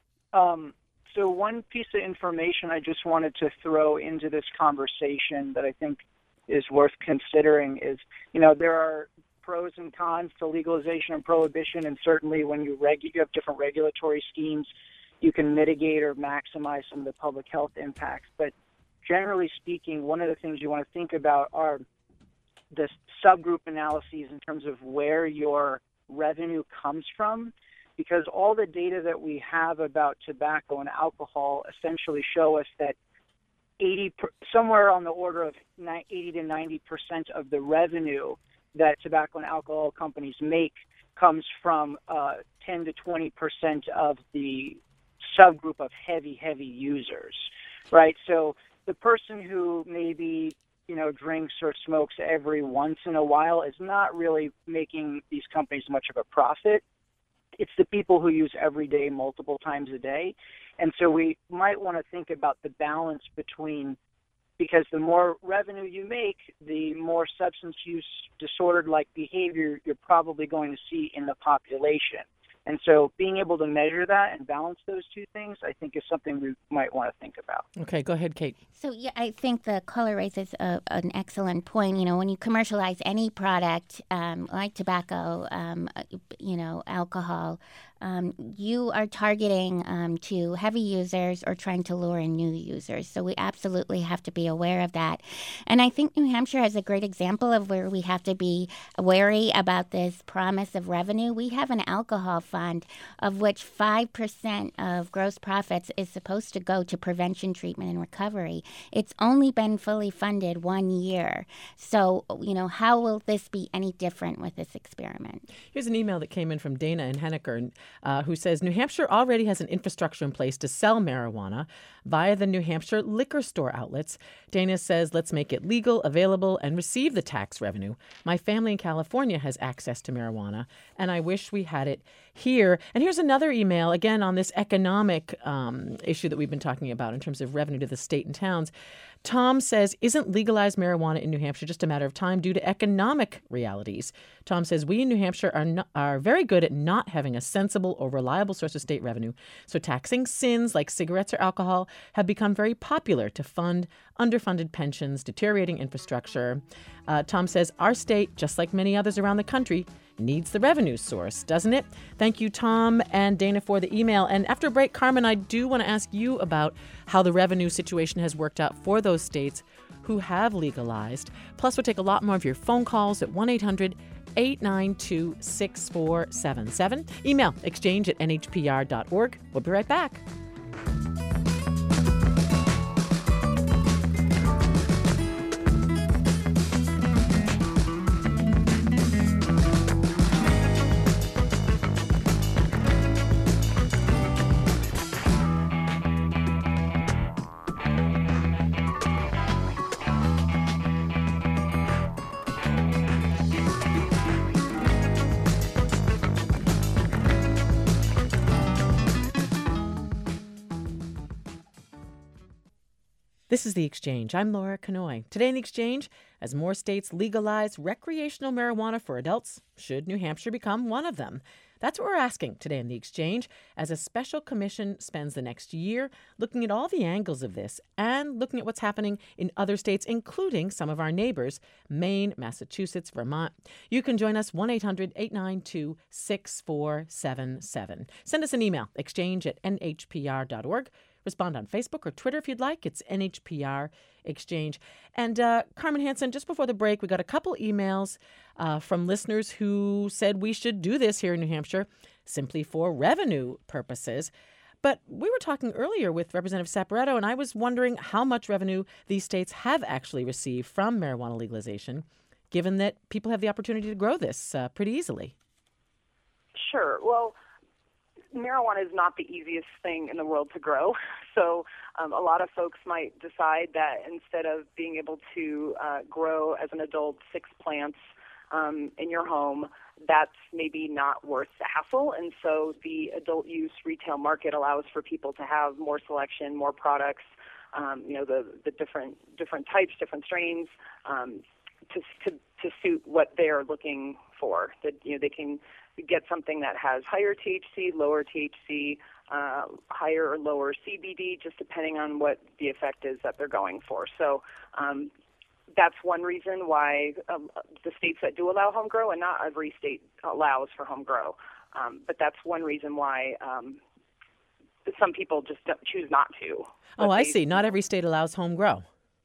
Um, so one piece of information I just wanted to throw into this conversation that I think is worth considering is, you know, there are pros and cons to legalization and prohibition, and certainly when you, regu- you have different regulatory schemes, you can mitigate or maximize some of the public health impacts. But generally speaking, one of the things you want to think about are the subgroup analyses in terms of where your revenue comes from, because all the data that we have about tobacco and alcohol essentially show us that eighty per, somewhere on the order of eighty to ninety percent of the revenue that tobacco and alcohol companies make comes from uh, ten to twenty percent of the subgroup of heavy, heavy users, right? So the person who maybe, you know, drinks or smokes every once in a while is not really making these companies much of a profit. It's the people who use every day multiple times a day. And so we might want to think about the balance between, because the more revenue you make, the more substance use disordered-like behavior you're probably going to see in the population. And so being able to measure that and balance those two things, I think, is something we might want to think about. Okay, go ahead, Kate. So, yeah, I think the caller raises a, an excellent point. You know, when you commercialize any product um, like tobacco, um, you know, alcohol, um, you are targeting um, to heavy users or trying to lure in new users. So we absolutely have to be aware of that. And I think New Hampshire has a great example of where we have to be wary about this promise of revenue. We have an alcohol fund of which five percent of gross profits is supposed to go to prevention, treatment, and recovery. It's only been fully funded one year. So, you know, how will this be any different with this experiment? Here's an email that came in from Dana in Henniker, uh, who says, New Hampshire already has an infrastructure in place to sell marijuana via the New Hampshire liquor store outlets. Dana says, let's make it legal, available, and receive the tax revenue. My family in California has access to marijuana, and I wish we had it here. And here's another email, again, on this economic um, issue that we've been talking about in terms of revenue to the state and towns. Tom says, isn't legalized marijuana in New Hampshire just a matter of time due to economic realities? Tom says, we in New Hampshire are not, are very good at not having a sensible or reliable source of state revenue. So taxing sins like cigarettes or alcohol have become very popular to fund underfunded pensions, deteriorating infrastructure. Uh, Tom says, our state, just like many others around the country, needs the revenue source, doesn't it? Thank you, Tom and Dana, for the email. And after a break, Carmen, I do want to ask you about how the revenue situation has worked out for those states who have legalized. Plus, we'll take a lot more of your phone calls at one eight hundred eight nine two six four seven seven. Email exchange at n h p r dot org. We'll be right back. This is The Exchange. I'm Laura Kanoy. Today in The Exchange, as more states legalize recreational marijuana for adults, should New Hampshire become one of them? That's what we're asking today in The Exchange, as a special commission spends the next year looking at all the angles of this and looking at what's happening in other states, including some of our neighbors, Maine, Massachusetts, Vermont. You can join us, one eight hundred eight nine two six four seven seven. Send us an email, exchange at n h p r dot org. Respond on Facebook or Twitter if you'd like. It's N H P R Exchange. And uh, Carmen Hansen, just before the break, we got a couple emails uh, from listeners who said we should do this here in New Hampshire simply for revenue purposes. But we were talking earlier with Representative Saporetto, and I was wondering how much revenue these states have actually received from marijuana legalization, given that people have the opportunity to grow this uh, pretty easily. Sure. Well, marijuana is not the easiest thing in the world to grow. So um, a lot of folks might decide that instead of being able to uh, grow as an adult six plants um, in your home, that's maybe not worth the hassle. And so the adult use retail market allows for people to have more selection, more products, um, you know, the, the different different types, different strains, um, to, to to suit what they're looking for. That, you know, they can get something that has higher T H C, lower T H C, uh, higher or lower C B D, just depending on what the effect is that they're going for. So um, that's one reason why um, the states that do allow home grow, and not every state allows for home grow, um, but that's one reason why um, some people just don't choose not to. Oh, I see. Not every state allows home grow.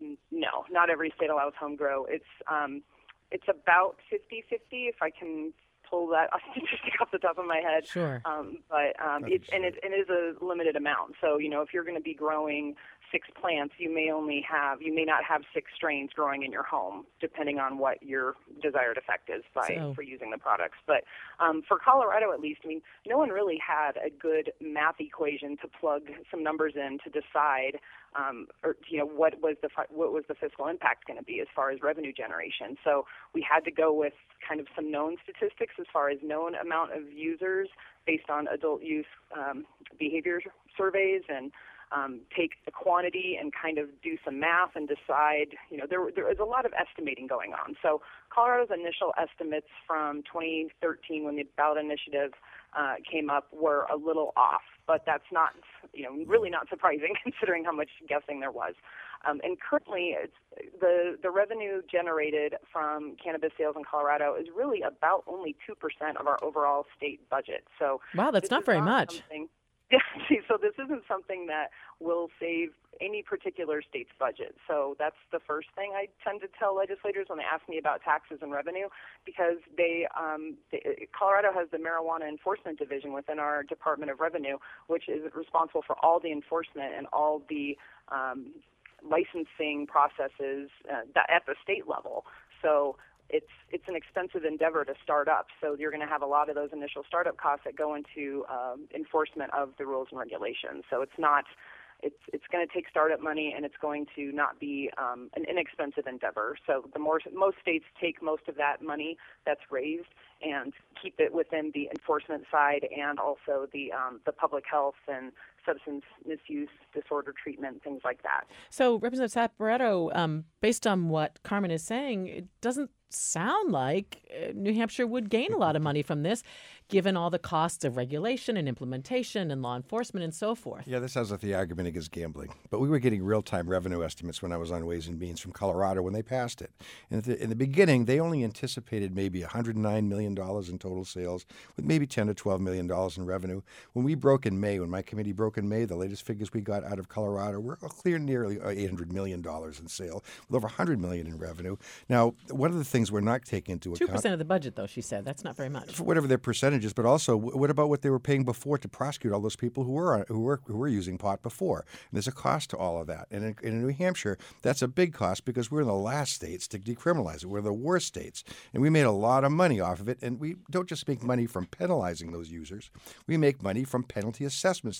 No, not every state allows home grow. It's um, it's about fifty-fifty, if I can pull that statistic off the top of my head. Sure. Um, but um, it's and it, it is a limited amount. So, you know, if you're going to be growing six plants, you may only have, you may not have six strains growing in your home, depending on what your desired effect is by So- for using the products. But um, for Colorado, at least, I mean, no one really had a good math equation to plug some numbers in to decide, um, or you know, what was the fi- what was the fiscal impact going to be as far as revenue generation. So we had to go with kind of some known statistics as far as known amount of users based on adult use um, behavior surveys, and um, take the quantity and kind of do some math and decide, you know, there there is a lot of estimating going on. So Colorado's initial estimates from twenty thirteen, when the ballot initiative uh, came up, were a little off, but that's not, you know, really not surprising considering how much guessing there was. Um, and currently, it's, the the revenue generated from cannabis sales in Colorado is really about only two percent of our overall state budget. So Wow, that's this not is very much. something- Yeah, see, so this isn't something that will save any particular state's budget. So that's the first thing I tend to tell legislators when they ask me about taxes and revenue, because they, um, they Colorado has the Marijuana Enforcement Division within our Department of Revenue, which is responsible for all the enforcement and all the um, licensing processes uh, that, at the state level. So it's it's an expensive endeavor to start up. So you're going to have a lot of those initial startup costs that go into um, enforcement of the rules and regulations. So it's not it's it's going to take startup money, and it's going to not be um, an inexpensive endeavor. So the more most states take most of that money that's raised and keep it within the enforcement side, and also the um, the public health and substance misuse disorder treatment, things like that. So, Representative Saporetto, um, based on what Carmen is saying, it doesn't sound like uh, New Hampshire would gain a lot of money from this, given all the costs of regulation and implementation and law enforcement and so forth. Yeah, this sounds like the argument against gambling. But we were getting real-time revenue estimates when I was on Ways and Means from Colorado when they passed it. And at the, in the beginning, they only anticipated maybe one hundred nine million dollars in total sales, with maybe ten to twelve million dollars in revenue. When we broke in May, when my committee broke in May, the latest figures we got out of Colorado were a clear nearly eight hundred million dollars in sale, with over one hundred million dollars in revenue. Now, one of the things we're not taking into account... two percent of the budget, though, she said. That's not very much. For whatever their percentages, but also what about what they were paying before to prosecute all those people who were who were who were using pot before? And there's a cost to all of that. And in, in New Hampshire, that's a big cost because we're in the last states to decriminalize it. We're the worst states, and we made a lot of money off of it. And we don't just make money from penalizing those users; we make money from penalty assessments that we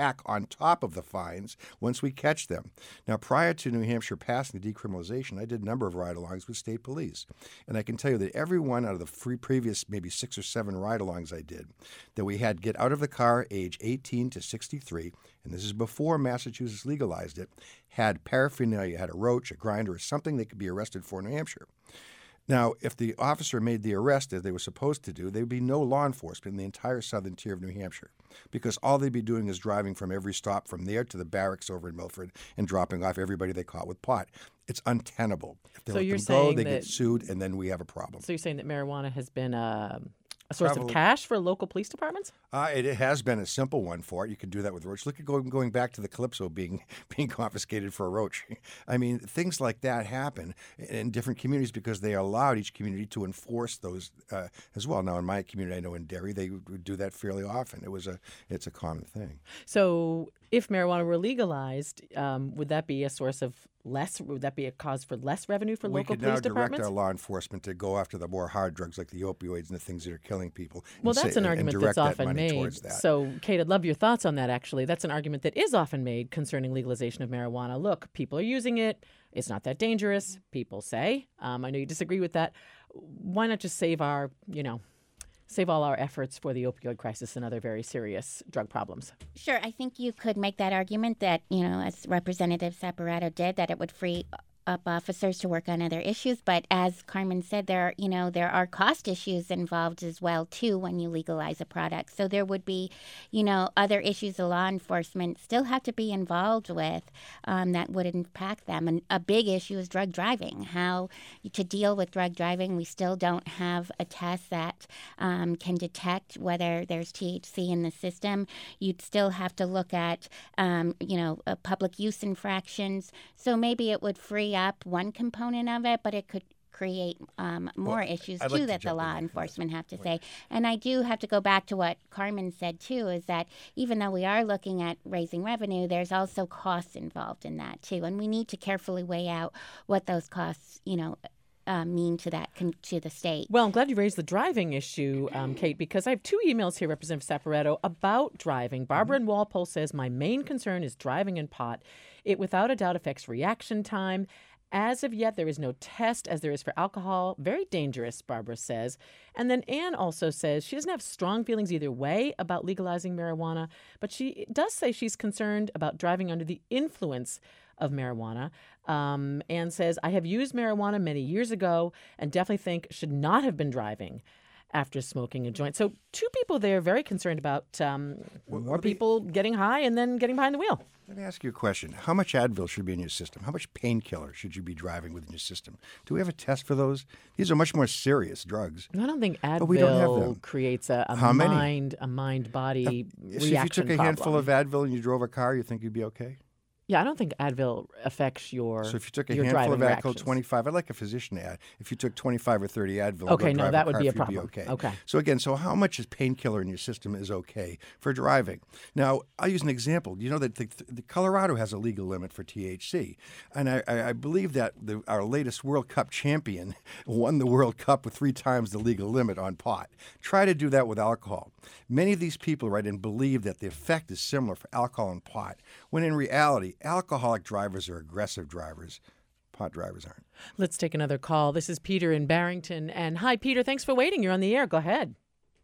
tack on top of the fines once we catch them. Now, prior to New Hampshire passing the decriminalization, I did a number of ride-alongs with state police. And I can tell you that every one out of the free previous maybe six or seven ride-alongs I did, that we had get out of the car age eighteen to sixty-three, and this is before Massachusetts legalized it, had paraphernalia, had a roach, a grinder, or something they could be arrested for in New Hampshire. Now, if the officer made the arrest as they were supposed to do, there would be no law enforcement in the entire southern tier of New Hampshire, because all they'd be doing is driving from every stop from there to the barracks over in Milford and dropping off everybody they caught with pot. It's untenable. If they So let you're them go, saying they that- get sued, and then we have a problem. So you're saying that marijuana has been uh, a source Probably- of cash for local police departments? Uh, it, it has been a simple one for it. You can do that with roach. Look at going, going back to the Calypso being being confiscated for a roach. I mean, things like that happen in different communities because they allowed each community to enforce those uh, as well. Now, in my community, I know in Derry, they would do that fairly often. It was a it's a common thing. So if marijuana were legalized, um, would that be a source of less? Would that be a cause for less revenue for we local could police now direct departments? our law enforcement to go after the more hard drugs like the opioids and the things that are killing people. and Well, that's say- an and argument direct that's that often money made. towards that. So, Kate, I'd love your thoughts on that, actually. That's an argument that is often made concerning legalization of marijuana. Look, people are using it. It's not that dangerous, people say. Um, I know you disagree with that. Why not just save our, you know, save all our efforts for the opioid crisis and other very serious drug problems? Sure, I think you could make that argument that, you know, as Representative Separato did, that it would free up officers to work on other issues. But as Carmen said, there are, you know, there are cost issues involved as well, too, when you legalize a product. So there would be, you know, other issues the law enforcement still have to be involved with um, that would impact them. And a big issue is drug driving. How to deal with drug driving, we still don't have a test that um, can detect whether there's T H C in the system. You'd still have to look at, um, you know, uh, public use infractions. So maybe it would free up one component of it, but it could create um, more Well, issues, I'd too, like to that the jump in law there. enforcement have to say. And I do have to go back to what Carmen said, too, is that even though we are looking at raising revenue, there's also costs involved in that, too. And we need to carefully weigh out what those costs, you know, uh, mean to that con- to the state. Well, I'm glad you raised the driving issue, um, Kate, because I have two emails here, Representative Saporetto, about driving. Barbara in Walpole says, my main concern is driving in pot. It without a doubt affects reaction time. As of yet, there is no test as there is for alcohol. Very dangerous, Barbara says. And then Anne also says she doesn't have strong feelings either way about legalizing marijuana, but she does say she's concerned about driving under the influence of marijuana. Um, Anne says, I have used marijuana many years ago and definitely think should not have been driving after smoking a joint. So two people there very concerned about um, more people getting high and then getting behind the wheel. Let me ask you a question. How much Advil should be in your system? How much painkiller should you be driving within your system? Do we have a test for those? These are much more serious drugs. I don't think Advil But we don't have them. creates a, a How many? mind a mind body So if you reaction took a handful problem. of Advil and you drove a car, you think you'd be okay? Yeah, I don't think Advil affects your So if you took a your handful of driving Advil, reactions. twenty-five, I'd like a physician to add. If you took twenty-five or thirty Advil, Okay, and go no, drive that a would car, be a you'd problem. okay. Okay. So again, so how much is painkiller in your system is okay for driving? Now, I'll use an example. You know that the, the Colorado has a legal limit for T H C, and I, I, I believe that the, our latest World Cup champion won the World Cup with three times the legal limit on pot. Try to do that with alcohol. Many of these people write and believe that the effect is similar for alcohol and pot, when in reality, alcoholic drivers are aggressive drivers. Pot drivers aren't. Let's take another call. This is Peter in Barrington. And hi, Peter. Thanks for waiting. You're on the air. Go ahead.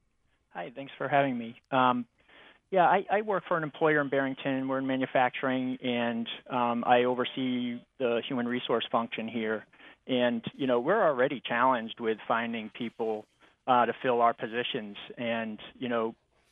Hi, thanks for having me. Um, yeah, I, I work for an employer in Barrington. We're in manufacturing, and um, I oversee the human resource function here. And, you know, we're already challenged with finding people uh, to fill our positions. And, you know,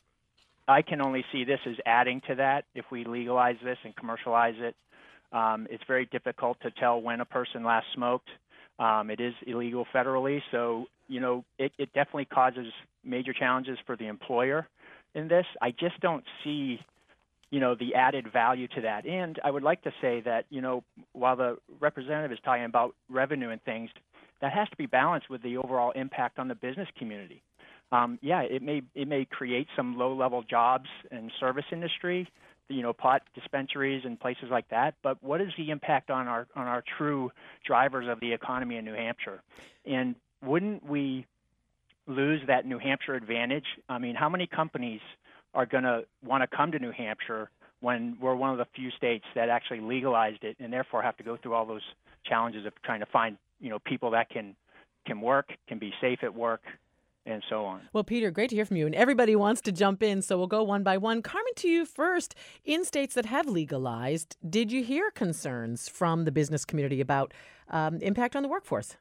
I can only see this as adding to that if we legalize this and commercialize it. Um, it's very difficult to tell when a person last smoked. Um, it is illegal federally, so, you know, it, it definitely causes major challenges for the employer in this. I just don't see, you know, the added value to that. And I would like to say that, you know, while the representative is talking about revenue and things, that has to be balanced with the overall impact on the business community. Um, yeah, it may it may create some low-level jobs in service industry, you know, pot dispensaries and places like that. But what is the impact on our on our true drivers of the economy in New Hampshire? And wouldn't we lose that New Hampshire advantage? I mean, how many companies are going to want to come to New Hampshire when we're one of the few states that actually legalized it, and therefore have to go through all those challenges of trying to find, you know, people that can can work, can be safe at work, and so on. Well, Peter, great to hear from you. And everybody wants to jump in, so we'll go one by one. Carmen, to you first. In states that have legalized, did you hear concerns from the business community about um, impact on the workforce?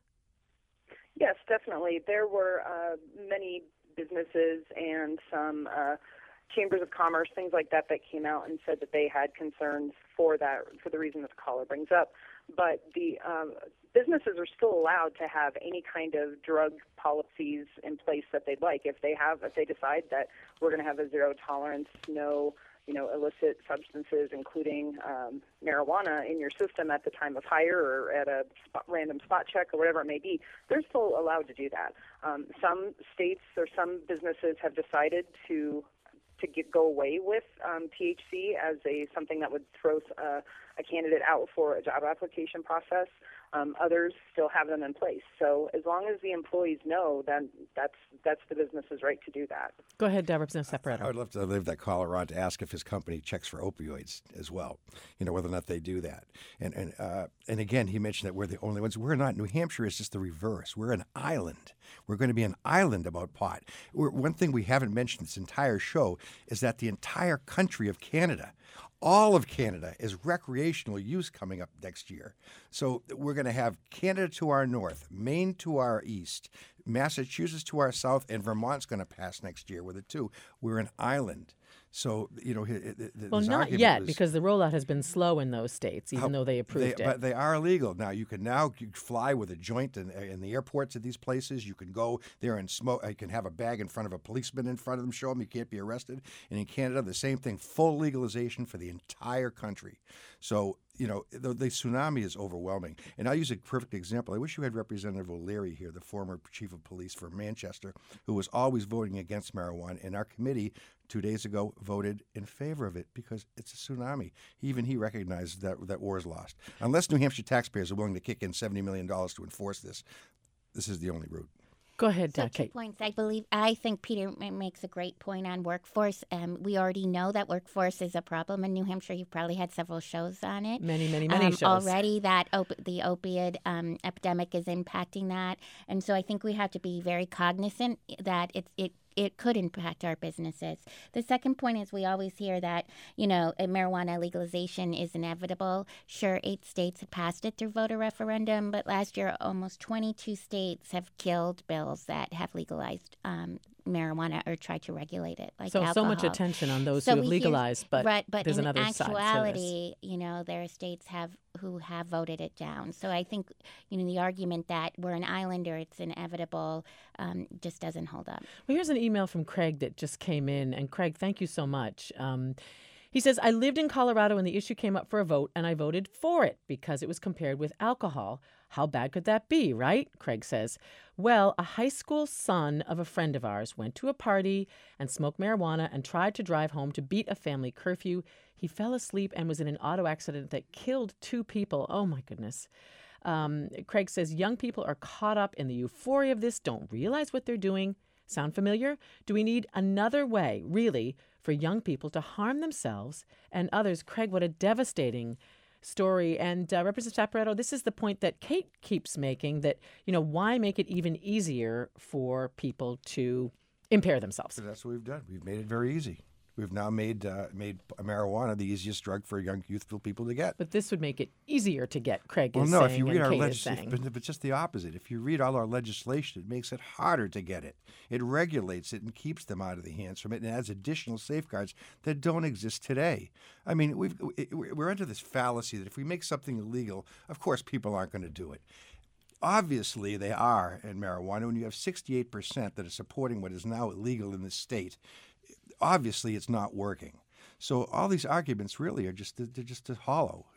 Yes, definitely. There were uh, many businesses and some uh, chambers of commerce, things like that, that came out and said that they had concerns for that, for the reason that the caller brings up. But the um, businesses are still allowed to have any kind of drug policies in place that they'd like. If they have, if they decide that we're going to have a zero tolerance, no, you know, illicit substances, including um, marijuana, in your system at the time of hire or at a spot, random spot check or whatever it may be, they're still allowed to do that. Um, some states or some businesses have decided to to get, go away with um, T H C as a something that would throw uh, a candidate out for a job application process. Um, others still have them in place. So as long as the employees know, then that's that's the business's right to do that. Go ahead, uh, Representative Separato. I would love to leave that caller on to ask if his company checks for opioids as well, you know, whether or not they do that. And and uh, and again, he mentioned that we're the only ones. We're not. New Hampshire is just the reverse. We're an island. We're going to be an island about pot. We're, one thing we haven't mentioned this entire show is that the entire country of Canada, all of Canada, is recreational use coming up next year. So we're going to have Canada to our north, Maine to our east, Massachusetts to our south, and Vermont's going to pass next year with it too. We're an island. So, you know, it, it, well, not yet, was, because the rollout has been slow in those states, even oh, though they approved they, it. But they are legal. Now, you can now you fly with a joint in, in the airports at these places. You can go there and smoke. You can have a bag in front of a policeman in front of them, show them you can't be arrested. And in Canada, the same thing, full legalization for the entire country. So, you know, the, the tsunami is overwhelming. And I'll use a perfect example. I wish you had Representative O'Leary here, the former chief of police for Manchester, who was always voting against marijuana. And our committee two days ago voted in favor of it because it's a tsunami. Even he recognized that that war is lost. Unless New Hampshire taxpayers are willing to kick in seventy million dollars to enforce this, this is the only route. Go ahead, so uh, Kate. Two points. I believe I think Peter makes a great point on workforce. Um, we already know that workforce is a problem in New Hampshire. You've probably had several shows on it. Many, many, many um, shows already. That op- the opioid um, epidemic is impacting that, and so I think we have to be very cognizant that it's it. It could impact our businesses. The second point is we always hear that, you know, marijuana legalization is inevitable. Sure, eight states have passed it through voter referendum, but last year almost twenty-two states have killed bills that have legalized um, marijuana or tried to regulate it, like so, alcohol. So much attention on those so who have legalized, hear, but, right, but there's in another actuality, side to this. you know, there are states have who have voted it down. So I think, you know, the argument that we're an island or it's inevitable um, just doesn't hold up. Well, here's an email from Craig that just came in. And Craig, thank you so much. Um, he says, I lived in Colorado when the issue came up for a vote, and I voted for it because it was compared with alcohol. How bad could that be, right? Craig says, well, a high school son of a friend of ours went to a party and smoked marijuana and tried to drive home to beat a family curfew. He fell asleep and was in an auto accident that killed two people. Oh, my goodness. Um, Craig says, young people are caught up in the euphoria of this, don't realize what they're doing. Sound familiar? Do we need another way, really, for young people to harm themselves and others? Craig, what a devastating story. And uh, Representative Zapparetto, this is the point that Kate keeps making, that, you know, why make it even easier for people to impair themselves? That's what we've done. We've made it very easy. We've now made uh, made marijuana the easiest drug for young, youthful people to get. But this would make it easier to get, Craig well, is no, saying, if you read and our Kate legislation, but, but just the opposite. If you read all our legislation, it makes it harder to get it. It regulates it and keeps them out of the hands from it and adds additional safeguards that don't exist today. I mean, we've, we're into this fallacy that if we make something illegal, of course people aren't going to do it. Obviously, they are in marijuana. When you have sixty-eight percent that are supporting what is now illegal in this state, obviously it's not working. So all these arguments really are just they're just hollow.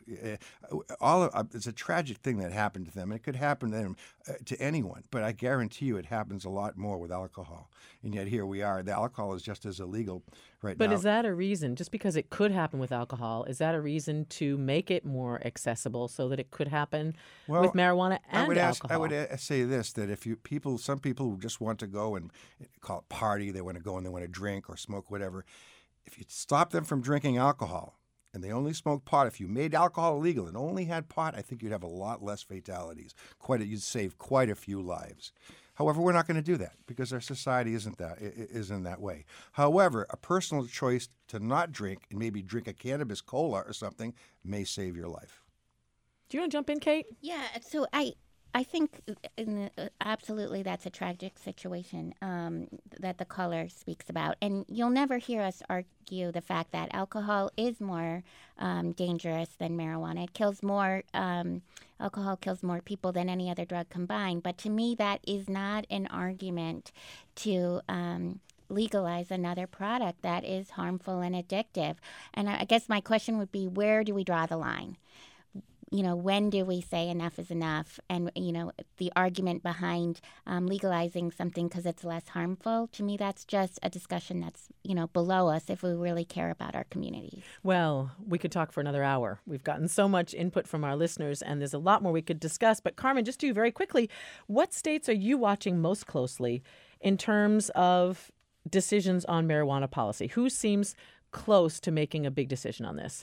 All of, it's a tragic thing that happened to them. It could happen to them, uh, to anyone, but I guarantee you it happens a lot more with alcohol. And yet here we are. The alcohol is just as illegal right but now. But is that a reason, just because it could happen with alcohol, is that a reason to make it more accessible so that it could happen well, with marijuana and I would alcohol? Ask, I would a- say this, that if you people, some people just want to go and call it party, they want to go and they want to drink or smoke, whatever. If you stop them from drinking alcohol and they only smoked pot, if you made alcohol illegal and only had pot, I think you'd have a lot less fatalities. Quite a, you'd save quite a few lives. However, we're not going to do that because our society isn't that isn't that way. However, a personal choice to not drink and maybe drink a cannabis cola or something may save your life. Do you want to jump in, Kate? Yeah. So I. I think in the, absolutely that's a tragic situation um, that the caller speaks about. And you'll never hear us argue the fact that alcohol is more um, dangerous than marijuana. It kills more, um, alcohol kills more people than any other drug combined. But to me, that is not an argument to um, legalize another product that is harmful and addictive. And I guess my question would be, where do we draw the line? You know, when do we say enough is enough? And, you know, the argument behind um, legalizing something because it's less harmful, to me, that's just a discussion that's, you know, below us if we really care about our communities. Well, we could talk for another hour. We've gotten so much input from our listeners, and there's a lot more we could discuss. But, Carmen, just to you very quickly, what states are you watching most closely in terms of decisions on marijuana policy? Who seems close to making a big decision on this?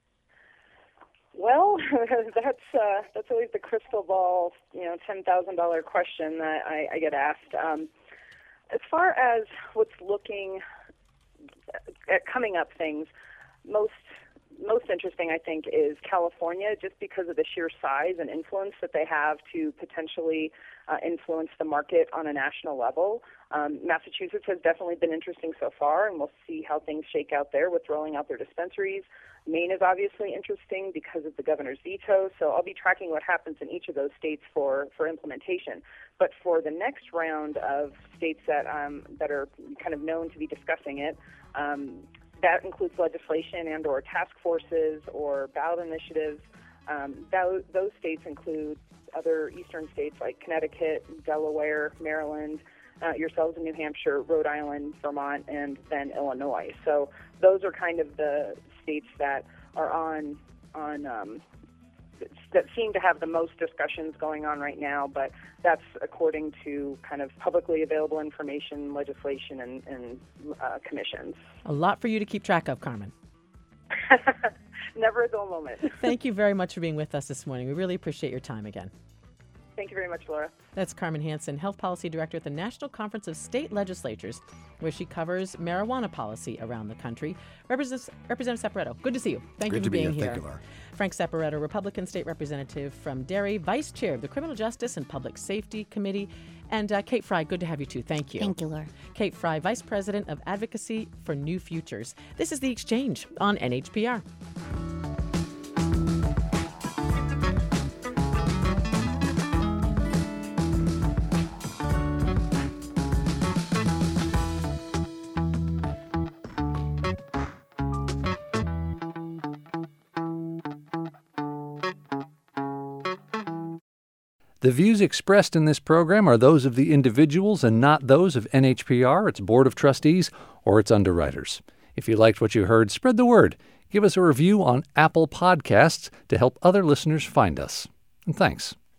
Well, that's uh, that's always the crystal ball, you know, ten thousand dollar question that I, I get asked. Um, as far as what's looking at coming up things, most most interesting, I think, is California, just because of the sheer size and influence that they have to potentially uh, influence the market on a national level. Um, Massachusetts has definitely been interesting so far, and we'll see how things shake out there with rolling out their dispensaries. Maine is obviously interesting because of the governor's veto, so I'll be tracking what happens in each of those states for, for implementation. But for the next round of states that um, that are kind of known to be discussing it, um, that includes legislation and or task forces or ballot initiatives. Um, those, those states include other eastern states like Connecticut, Delaware, Maryland, uh, yourselves in New Hampshire, Rhode Island, Vermont, and then Illinois. So those are kind of the states that are on on um, that seem to have the most discussions going on right now, but that's according to kind of publicly available information, legislation, and, and uh, commissions. A lot for you to keep track of, Carmen. Never a dull moment. Thank you very much for being with us this morning. We really appreciate your time again. Thank you very much, Laura. That's Carmen Hansen, Health Policy Director at the National Conference of State Legislatures, where she covers marijuana policy around the country. Representative, Representative Sepparetto, good to see you. Thank good you for to being be here. here. Thank you, Laura. Frank Sepparetto, Republican State Representative from Derry, Vice Chair of the Criminal Justice and Public Safety Committee. And uh, Kate Frey, good to have you too. Thank you. Thank you, Laura. Kate Frey, Vice President of Advocacy for New Futures. This is The Exchange on N H P R. The views expressed in this program are those of the individuals and not those of N H P R, its Board of Trustees, or its underwriters. If you liked what you heard, spread the word. Give us a review on Apple Podcasts to help other listeners find us. And thanks.